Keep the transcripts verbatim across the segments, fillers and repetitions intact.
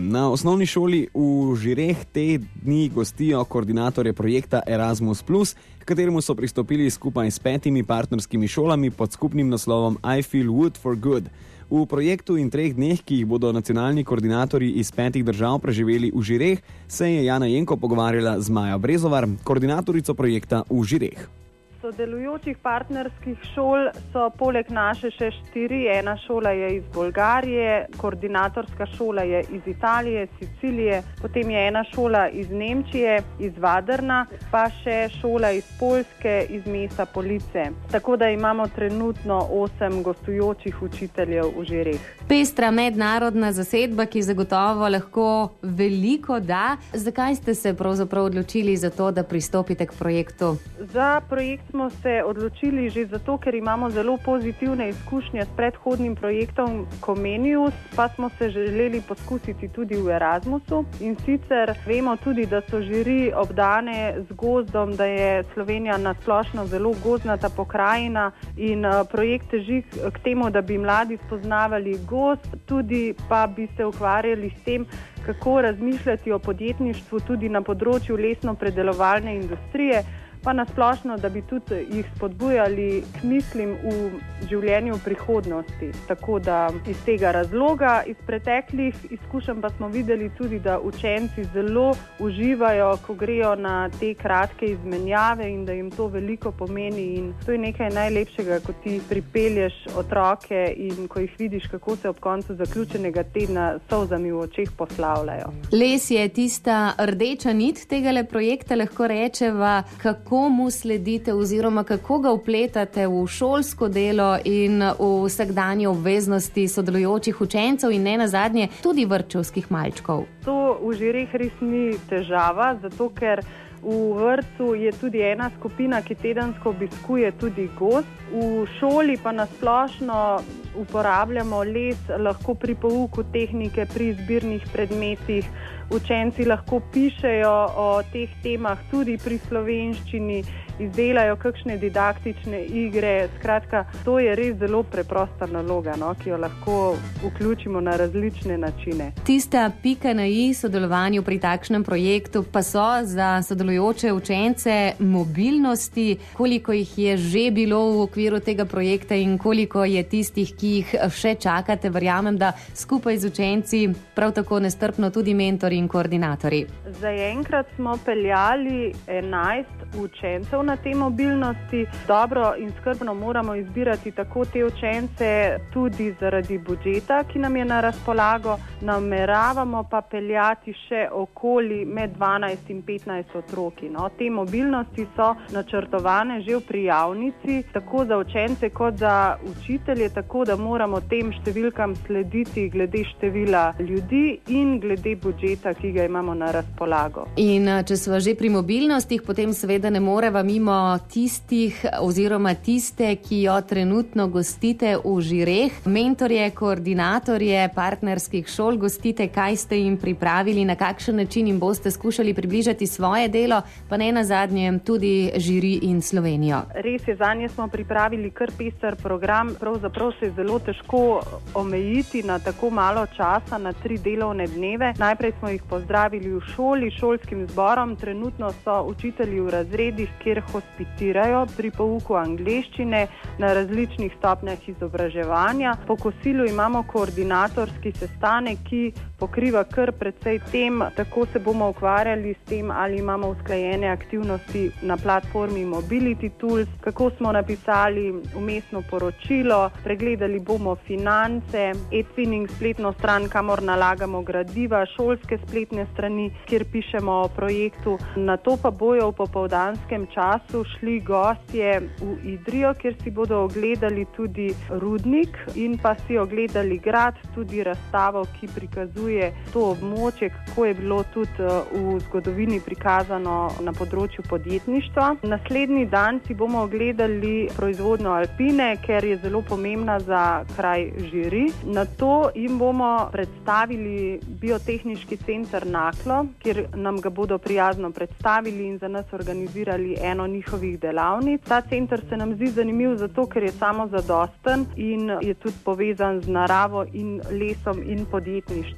Na osnovni šoli v Žireh te dni gostijo koordinatorje projekta Erasmus plus, k kateremu so pristopili skupaj s petimi partnerskimi šolami pod skupnim naslovom I Feel Wood for Good. V projektu in treh dneh, ki jih bodo nacionalni koordinatorji iz petih držav preživeli v Žireh, se je Jana Jenko pogovarjala z Majo Brezovar, koordinatorico projekta v Žireh. Sodelujočih partnerskih šol so poleg naše še štiri. Ena šola je iz Bolgarije, koordinatorska šola je iz Italije, Sicilije, potem je ena šola iz Nemčije, iz Vadrna, pa še šola iz Poljske, iz mesta Police. Tako da imamo trenutno osem gostujočih učiteljev v Žireh. Pestra mednarodna zasedba, ki zagotovo lahko veliko da. Zakaj ste se pravzaprav odločili za to, da pristopite k projektu? Za projekt smo se odločili že zato, ker imamo zelo pozitivne izkušnje s predhodnim projektom Comenius, pa smo se želeli poskusiti tudi v Erasmusu. In sicer vemo tudi, da so žiri obdane z gozdom, da je Slovenija nasplošno zelo gozdnata pokrajina in projekt teži k temu, da bi mladi spoznavali gozd, tudi pa bi se ukvarjali s tem, kako razmišljati o podjetništvu tudi na področju lesno-predelovalne industrije, pa nasplošno, da bi tudi jih spodbujali k mislim v življenju v prihodnosti. Tako da iz tega razloga, iz preteklih izkušenj pa smo videli tudi, da učenci zelo uživajo, ko grejo na te kratke izmenjave in da jim to veliko pomeni. In to je nekaj najlepšega, ko ti pripelješ otroke in ko jih vidiš, kako se ob koncu zaključenega tedna s solzami v očeh poslavljajo. Les je tista rdeča nit tegale projekta, lahko rečeva, kako mu sledite oziroma kako ga vpletate v šolsko delo in v vsakdanje obveznosti sodelujočih učencev in ne nazadnje tudi vrtčevskih malčkov. To v Žireh res ni težava, zato ker v vrtcu je tudi ena skupina, ki tedensko obiskuje tudi gozd. V šoli pa nasplošno uporabljamo les lahko pri pouku tehnike, pri izbirnih predmetih. Učenci lahko pišejo o teh temah tudi pri slovenščini, izdelajo kakšne didaktične igre. Skratka, to je res zelo preprosta naloga, no, ki jo lahko vključimo na različne načine. Tista pika na i sodelovanju pri takšnem projektu pa so za sodelujoče učence mobilnosti. Koliko jih je že bilo v okviru tega projekta in koliko je tistih, ki jih še čakate? Verjamem, da skupaj z učenci prav tako nestrpno tudi mentori in koordinatorji. Zaenkrat smo peljali enajst učencev na te mobilnosti. Dobro in skrbno moramo izbirati tako te učence tudi zaradi budžeta, ki nam je na razpolago. Nameravamo pa peljati še okoli med dvanajst in petnajst otroki. No, te mobilnosti so načrtovane že v prijavnici, tako za učence kot za učitelje, tako da moramo tem številkam slediti glede števila ljudi in glede budžeta, ki ga imamo na razpolago. In če smo že pri mobilnostih, potem seveda ne moreva mimo tistih oziroma tiste, ki jo trenutno gostite v Žireh. Mentorje, koordinatorje partnerskih šol gostite, kaj ste jim pripravili, na kakšen način jim boste skušali približati svoje delo, pa ne nazadnje tudi žiri in Slovenijo. Res je, zanje smo pripravili kar pester program, pravzaprav se je zelo težko omejiti na tako malo časa, na tri delovne dneve. Najprej smo jih pozdravili v šoli, šolskim zborom. Trenutno so učitelji v razredih, kjer hospitirajo pri pouku angleščine na različnih stopnjah izobraževanja. Po kosilu imamo koordinatorski sestanek, ki pokriva kar precej tem. Tako se bomo ukvarjali s tem, ali imamo usklajene aktivnosti na platformi Mobility Tools, kako smo napisali vmesno poročilo, pregledali bomo finance, e-twinning spletno stran, kamor nalagamo gradiva, šolske spletne strani, kjer pišemo o projektu. Na to pa bojo v popoldanskem času šli gostje v Idrijo, kjer si bodo ogledali tudi rudnik in pa si ogledali grad, tudi razstavo, ki prikazuje to območje, kako je bilo tudi v zgodovini prikazano na področju podjetništva. Naslednji dan si bomo ogledali proizvodnjo Alpine, ker je zelo pomembna za kraj Žiri. Na to jim bomo predstavili biotehniški center Naklo, kjer nam ga bodo prijazno predstavili in za nas organizirali eno njihovih delavnic. Ta center se nam zdi zanimiv zato, ker je samozadosten in je tudi povezan z naravo in lesom in podjetništvom.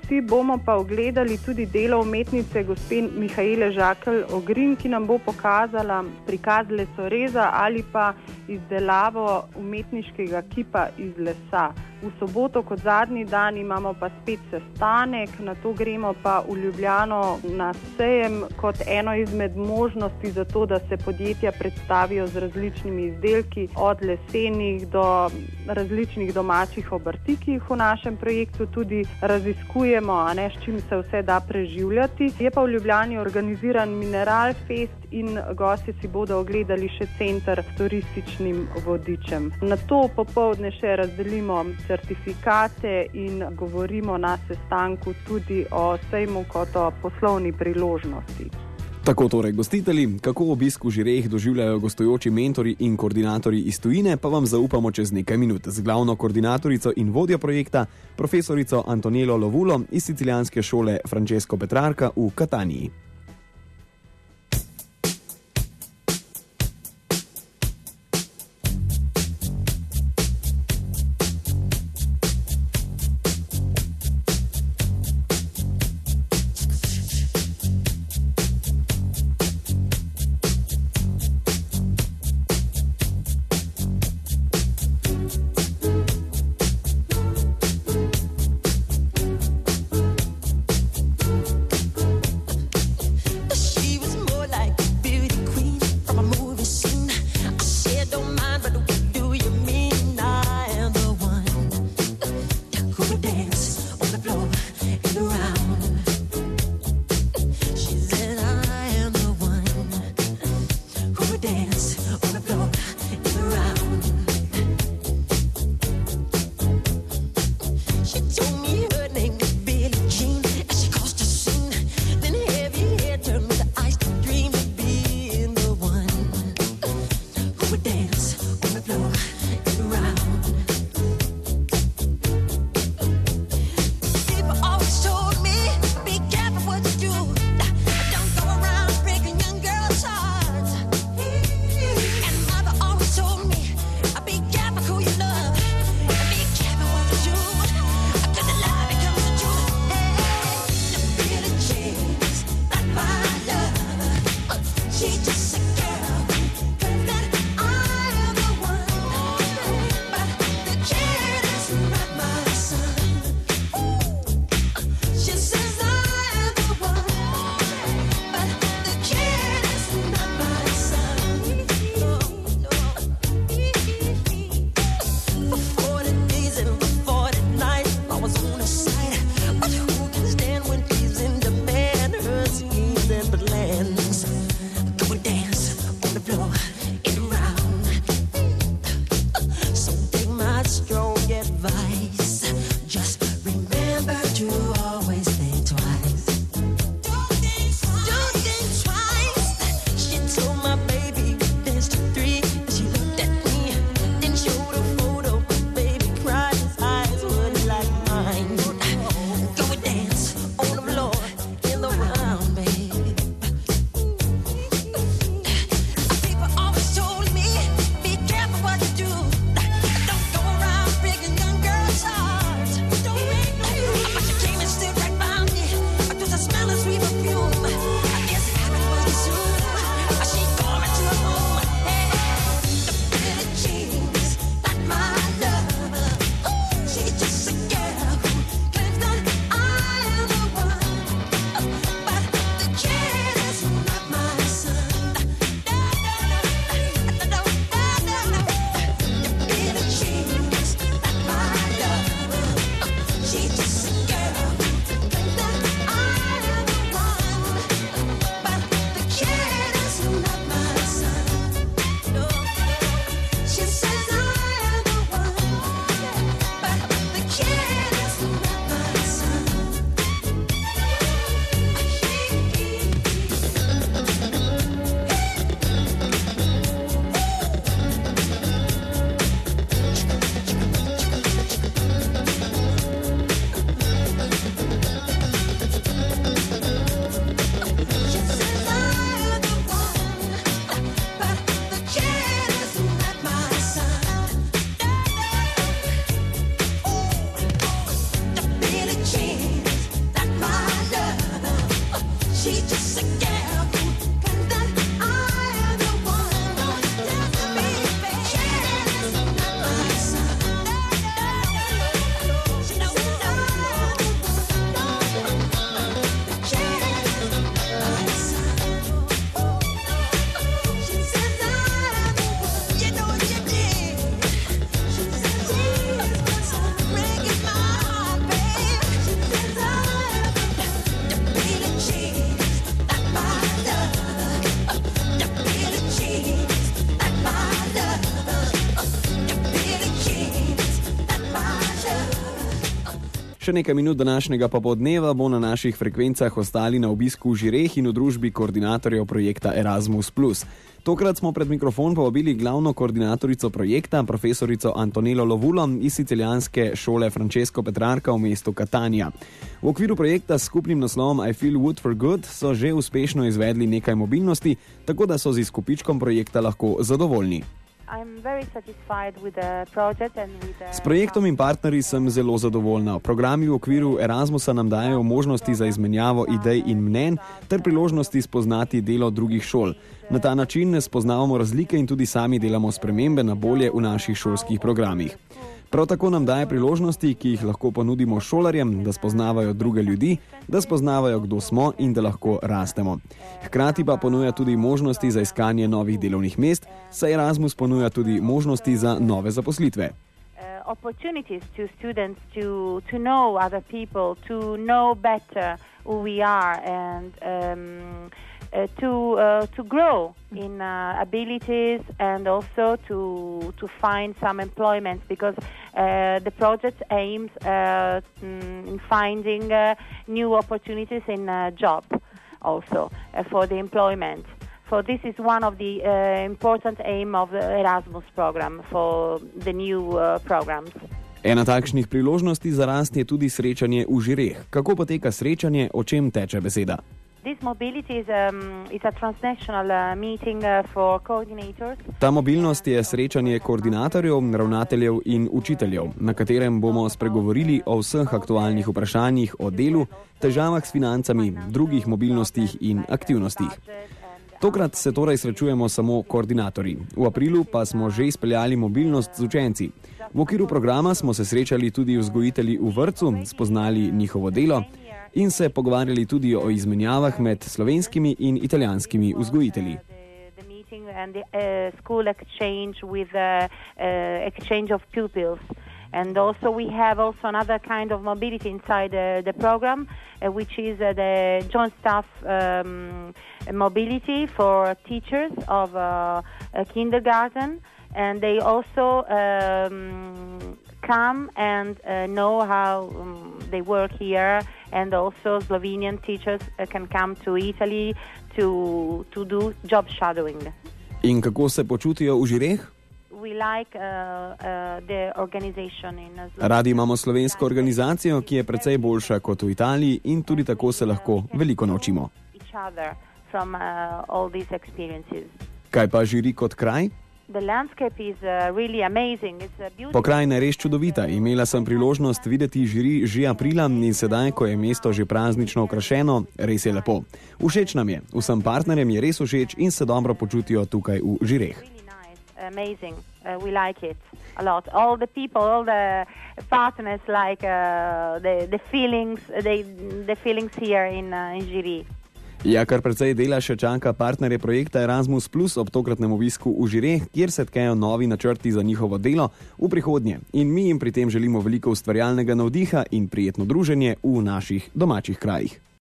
si bomo pa ogledali tudi delo umetnice gospe Mihaele Žakelj-Ogrin, ki nam bo pokazala prikaz lesoreza ali pa izdelavo umetniškega kipa iz lesa. V soboto kot zadnji dan imamo pa spet sestanek, na to gremo pa v Ljubljano na sejem kot eno izmed možnosti za to, da se podjetja predstavijo z različnimi izdelki, od lesenih do različnih domačih obrti, ki jih v našem projektu tudi raziskujemo, a ne, s čim se vse da preživljati. Je pa v Ljubljani organiziran Mineral Fest in gostje si bodo ogledali še center s turističnim vodičem. Na to popoldne še razdelimo certifikate in govorimo na sestanku tudi o sejmu kot o poslovni priložnosti. Tako torej gostitelji, kako obisk v Žireh doživljajo gostujoči mentori in koordinatorji iz tujine, pa vam zaupamo čez nekaj minut z glavno koordinatorico in vodjo projekta, profesorico Antonelo Lovulo iz sicilijanske šole Francesco Petrarca v Kataniji. Še nekaj minut današnjega popoldneva bo na naših frekvencah ostali na obisku v Žireh in v družbi koordinatorjev projekta Erasmus plus. Tokrat smo pred mikrofon povabili glavno koordinatorico projekta, profesorico Antonello Lovulo iz sicilijanske šole Francesco Petrarca v mestu Catania. V okviru projekta s skupnim naslovom I Feel Wood for Good so že uspešno izvedli nekaj mobilnosti, tako da so z izkupičkom projekta lahko zadovoljni. S projektom in partnerji sem zelo zadovoljna. Programi v okviru Erasmusa nam dajo možnosti za izmenjavo idej in mnenj ter priložnosti spoznati delo drugih šol. Na ta način spoznavamo razlike in tudi sami delamo spremembe na bolje v naših šolskih programih. Prav tako nam daje priložnosti, ki jih lahko ponudimo šolarjem, da spoznavajo druge ljudi, da spoznavajo, kdo smo in da lahko rastemo. Hkrati pa ponuja tudi možnosti za iskanje novih delovnih mest, saj Erasmus ponuja tudi možnosti za nove zaposlitve. Opportunities to students to to know other people, to know better who we are and um, uh, to uh, to grow in uh, abilities and also to to find some employment because uh, the project aims uh, in finding uh, new opportunities in a job also uh, for the employment. So this is one of the uh, important aim of the Erasmus program for the new uh, programs. Ena takšnih priložnosti za rast je tudi srečanje v Žireh. Kako poteka srečanje, o čem teče beseda? This mobility is, um, is a transnational uh, meeting uh, for coordinators. Ta mobilnost je srečanje koordinatorjev, ravnateljev in učiteljev, na katerem bomo spregovorili o vseh aktualnih vprašanjih o delu, težavah s financami, drugih mobilnostih in aktivnostih. Tokrat se torej srečujemo samo koordinatorji. V aprilu pa smo že izpeljali mobilnost z učenci. V okviru programa smo se srečali tudi vzgojitelji v vrtcu, spoznali njihovo delo in se pogovarjali tudi o izmenjavah med slovenskimi in italijanskimi vzgojitelji. And also we have also another kind of mobility inside uh, the program, uh, which is uh, the joint staff um, mobility for teachers of uh, a kindergarten. And they also um, come and uh, know how um, they work here. And also Slovenian teachers uh, can come to Italy to, to do job shadowing. In kako se počutijo v Žireh? Like, uh, uh, Radi imamo slovensko organizacijo, ki je precej boljša kot v Italiji in tudi tako se lahko veliko naučimo. From, uh, Kaj pa Žiri kot kraj? Is, uh, really Pokrajina je res čudovita. Imela sem priložnost videti Žiri že aprila in sedaj, ko je mesto že praznično okrašeno, res je lepo. Všeč nam je, vsem partnerjem je res všeč in se dobro počutijo tukaj v Žireh. Amazing. Uh, we like it a lot. All the people, all the partners like uh, the the feelings, they, the feelings here in uh, in Žiri. Ja, kar precej dela še čaka partnerje projekta Erasmus plus ob tokratnem obisku v Žireh, kjer se tkejo novi načrti za njihovo delo v prihodnje. In mi jim pri tem želimo veliko ustvarjalnega navdiha in prijetno druženje v naših domačih krajih.